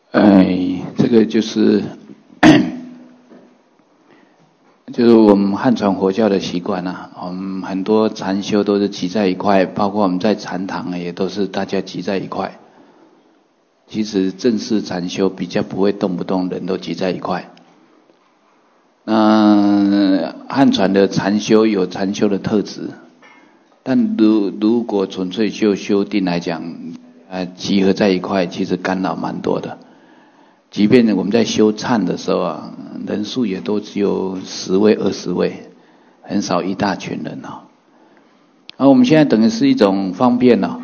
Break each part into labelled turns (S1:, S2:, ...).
S1: 这个就是我们汉传佛教的习惯啊，我们很多禅修都是集在一块，包括我们在禅堂也都是大家集在一块。其实正式禅修比较不会动不动人都集在一块。汉传的禅修有禅修的特质，但如果纯粹就修定来讲，集合在一块，其实干扰蛮多的。即便我们在修忏的时候啊，人数也都只有10位、20位，很少一大群人啊。我们现在等于是一种方便啊。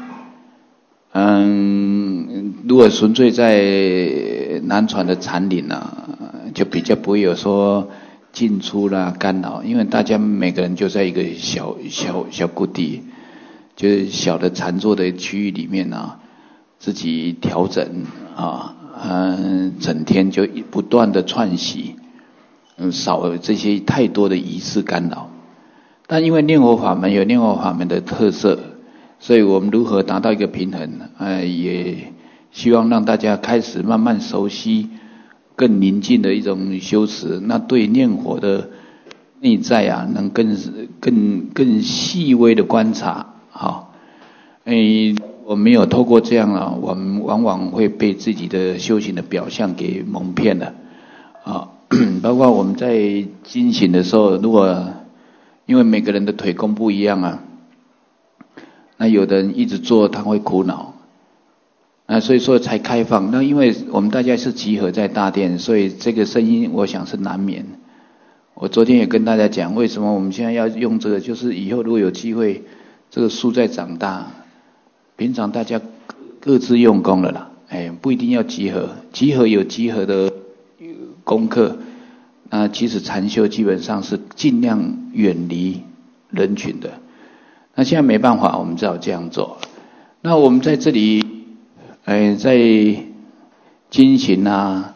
S1: 如果纯粹在南传的禅林啊，就比较不会有说进出啦干扰，因为大家每个人就在一个小谷地，就是小的禅坐的区域里面啊，自己调整啊。整天就不断的串习，少了这些太多的仪式干扰。但因为念佛法门有念佛法门的特色，所以我们如何达到一个平衡，也希望让大家开始慢慢熟悉更宁静的一种修持，那对念佛的内在啊，能更细微的观察。好，我没有透过这样啊，我们往往会被自己的修行的表象给蒙骗了啊。包括我们在进行的时候，如果因为每个人的腿功不一样啊，那有的人一直做他会苦恼，所以说才开放。那因为我们大家是集合在大殿，所以这个声音我想是难免。我昨天也跟大家讲，为什么我们现在要用这个，就是以后如果有机会，这个树在长大。平常大家各自用功了啦，不一定要集合，集合有集合的功课。那其实禅修基本上是尽量远离人群的。那现在没办法，我们只好这样做。那我们在这里，在进行啊，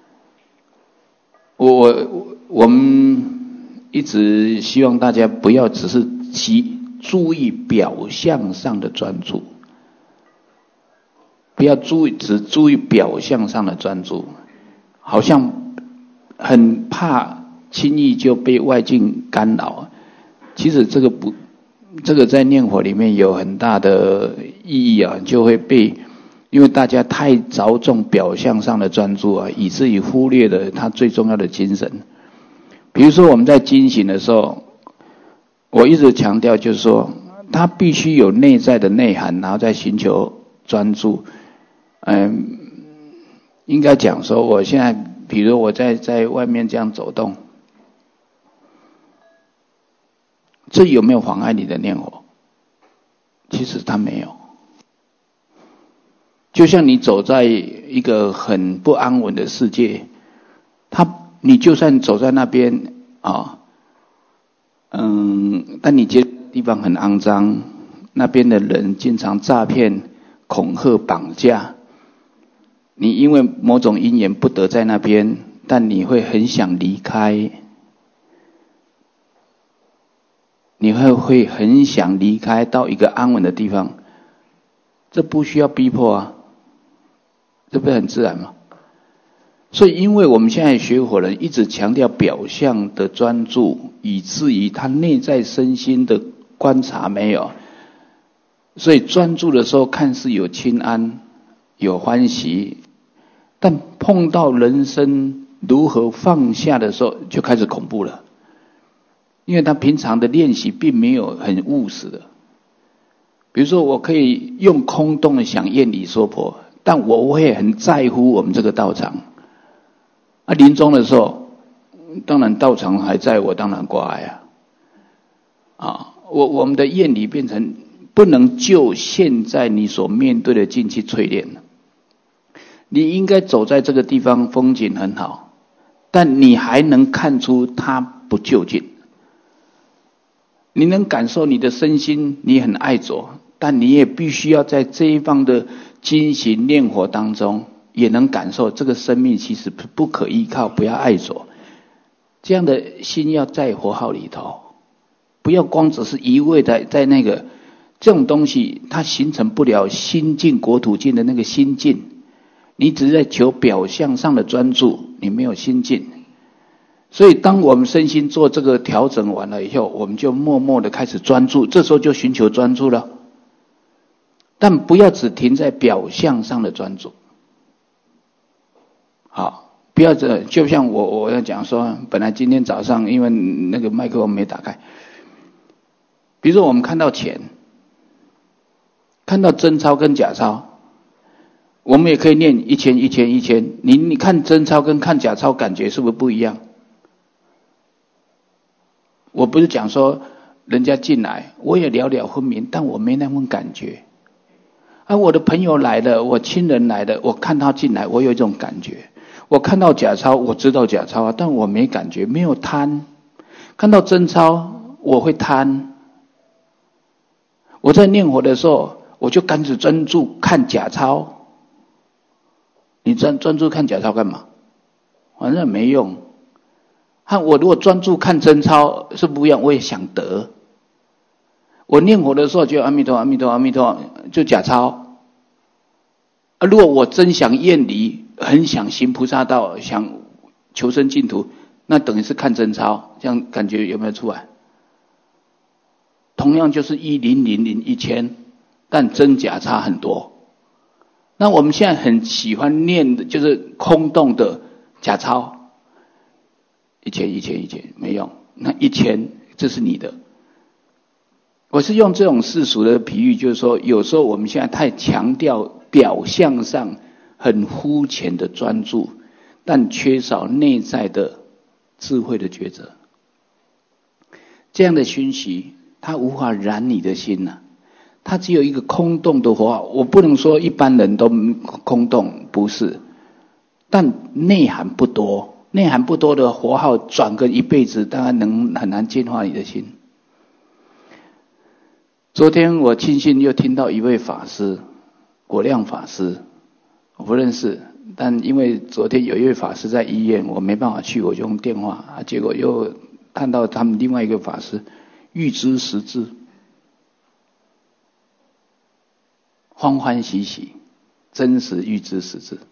S1: 我们一直希望大家不要只是注意表象上的专注。不要只注意表象上的专注，好像很怕轻易就被外境干扰。其实这个在念佛里面有很大的意义啊，就会因为大家太着重表象上的专注啊，以至于忽略了它最重要的精神。比如说我们在经行的时候，我一直强调就是说，它必须有内在的内涵，然后再寻求专注。应该讲说，我现在比如我在外面这样走动，这有没有妨碍你的念佛？其实它没有。就像你走在一个很不安稳的世界，你就算走在那边啊，但你觉得地方很肮脏，那边的人经常诈骗、恐吓、绑架。你因为某种因缘不得在那边，但你会很想离开，你会很想离开到一个安稳的地方，这不需要逼迫啊，这不是很自然吗？所以因为我们现在学佛人一直强调表象的专注，以至于他内在身心的观察没有，所以专注的时候看似有清安有欢喜，但碰到人生如何放下的时候就开始恐怖了。因为他平常的练习并没有很务实的。比如说我可以用空洞的想厌离娑婆，但我会很在乎我们这个道场。临终的时候，当然道场还在，我当然挂碍我们的厌离变成不能就现在你所面对的境去淬炼。你应该走在这个地方，风景很好，但你还能看出它不就近。你能感受你的身心，你很爱走，但你也必须要在这一方的精行念佛当中，也能感受这个生命其实不可依靠，不要爱走。这样的心要在佛号里头，不要光只是一味的在那个这种东西，它形成不了心净国土净的那个心境。 你只是在求表象上的专注，你没有心境。所以当我们身心做这个调整完了以后，我们就默默的开始专注，这时候就寻求专注了。但不要只停在表象上的专注。好，不要就像我要讲说，本来今天早上因为那个麦克风没打开，比如说我们看到钱，看到真钞跟假钞，我们也可以念1000 1000 1000。你看真钞跟看假钞感觉是不是不一样？我不是讲说人家进来我也了了分明，但我没那份感觉。我的朋友来了，我亲人来了，我看他进来我有一种感觉。我看到假钞我知道假钞但我没感觉，没有贪。看到真钞我会贪。我在念佛的时候我就开始专注看假钞。你专注看假钞干嘛？反正没用。和我如果专注看真钞是不一样，我也想得。我念佛的时候就阿弥陀阿弥陀阿弥陀，就假钞。如果我真想厌离，很想行菩萨道，想求生净土，那等于是看真钞，这样感觉有没有出来？同样就是1000，但真假差很多。那我们现在很喜欢念的就是空洞的假钞，1000没用，那1000这是你的。我是用这种世俗的比喻，就是说有时候我们现在太强调表象上很肤浅的专注，但缺少内在的智慧的抉择。这样的熏习它无法染你的心它只有一个空洞的活号。我不能说一般人都空洞，不是，但内涵不多，内涵不多的活号转个一辈子当然很难净化你的心。昨天我庆幸又听到一位法师，果亮法师，我不认识，但因为昨天有一位法师在医院，我没办法去，我就用电话结果又看到他们另外一个法师预知实质，欢欢喜喜，真实预知实质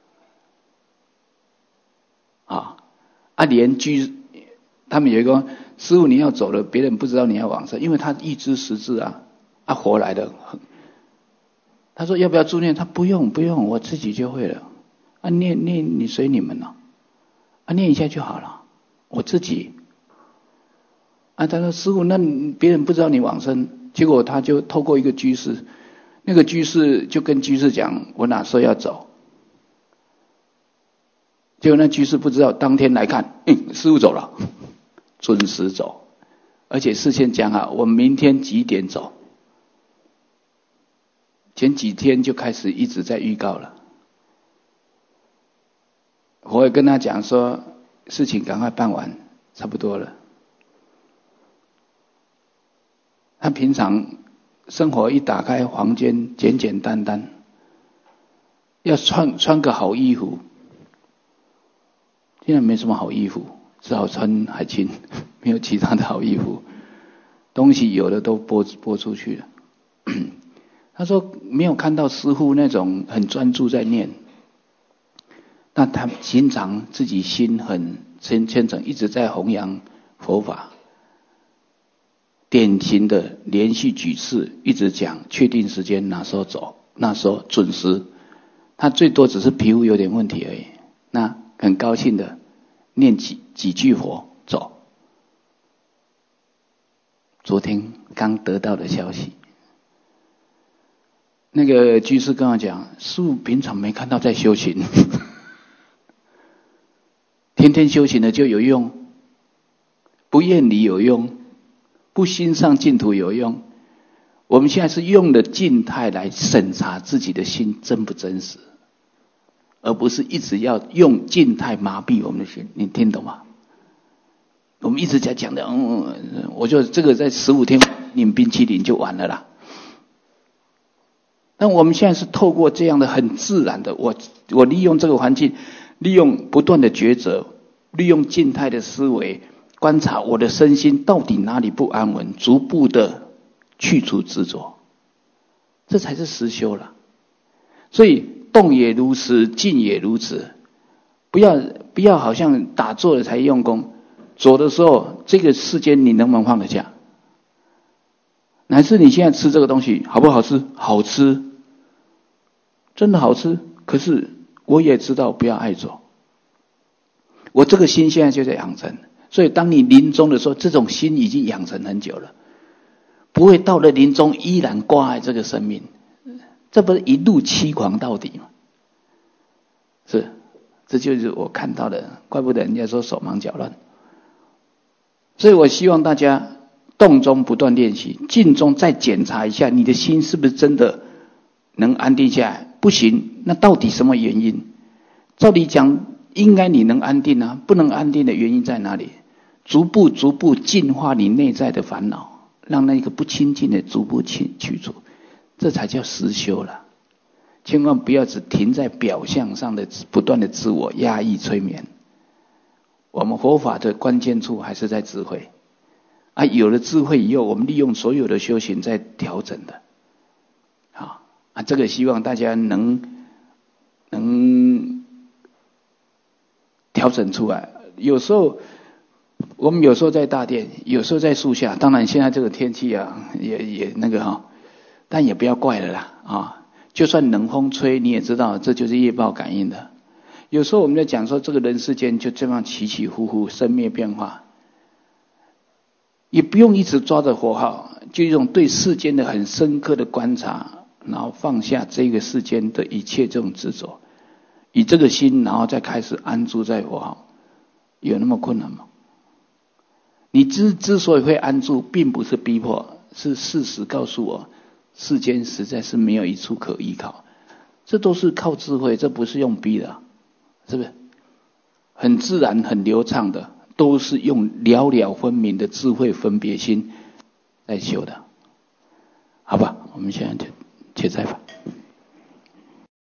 S1: 连他们有一个师父，你要走了，别人不知道你要往生，因为他预知实质活来的。他说要不要助念？他不用，我自己就会了。念你随你们了，念一下就好了，我自己。他说师父，那别人不知道你往生，结果他就透过一个居士，那个居士就跟居士讲，我哪时候要走？结果那居士不知道，当天来看，师父走了，准时走，而且事先讲好，我明天几点走。前几天就开始一直在预告了。我也跟他讲说，事情赶快办完，差不多了。他平常生活一打开房间简简单单，要穿个好衣服，现在没什么好衣服，只好穿海青，没有其他的好衣服，东西有的都拨出去了。他说没有看到师父那种很专注在念，但他经常自己心很虔诚，一直在弘扬佛法，典型的连续几次一直讲确定时间，哪时候走，那时候准时。他最多只是皮肤有点问题而已，那很高兴的念几句佛走。昨天刚得到的消息，那个居士跟我讲，师父平常没看到在修行，天天修行的就有用，不厌离有用，不心上净土有用。我们现在是用的静态来审查自己的心真不真实，而不是一直要用静态麻痹我们的心。你听懂吗？我们一直在讲的，我就这个在15天领冰淇淋就完了啦。但我们现在是透过这样的很自然的，我利用这个环境，利用不断的抉择，利用静态的思维，观察我的身心到底哪里不安稳，逐步的去除执着，这才是实修了。所以动也如此，静也如此。不要好像打坐了才用功，走的时候这个世间你能不能放得下？乃至你现在吃这个东西好不好吃？好吃，真的好吃。可是我也知道不要爱走，我这个心现在就在养成。所以当你临终的时候，这种心已经养成很久了，不会到了临终依然挂碍这个生命，这不是一路凄狂到底吗？是，这就是我看到的，怪不得人家说手忙脚乱。所以我希望大家动中不断练习，静中再检查一下你的心是不是真的能安定下来。不行，那到底什么原因？照理讲应该你能安定啊，不能安定的原因在哪里？逐步净化你内在的烦恼，让那个不清净的逐步去除，这才叫实修了。千万不要只停在表象上的不断的自我压抑催眠。我们佛法的关键处还是在智慧啊，有了智慧以后，我们利用所有的修行在调整的。好啊，这个希望大家能调整出来。我们有时候在大殿，有时候在树下，当然现在这个天气啊也那个但也不要怪了啦啊！就算冷风吹，你也知道这就是业报感应的。有时候我们在讲说这个人世间就这样起起伏伏，生灭变化，也不用一直抓着佛号，就一种对世间的很深刻的观察，然后放下这个世间的一切这种执着，以这个心，然后再开始安住在佛号，有那么困难吗？你之所以会安住，并不是逼迫，是事实告诉我，世间实在是没有一处可依靠，这都是靠智慧，这不是用逼的，是不是？很自然很流畅的，都是用了了分明的智慧分别心在修的，好吧？我们现在就再法。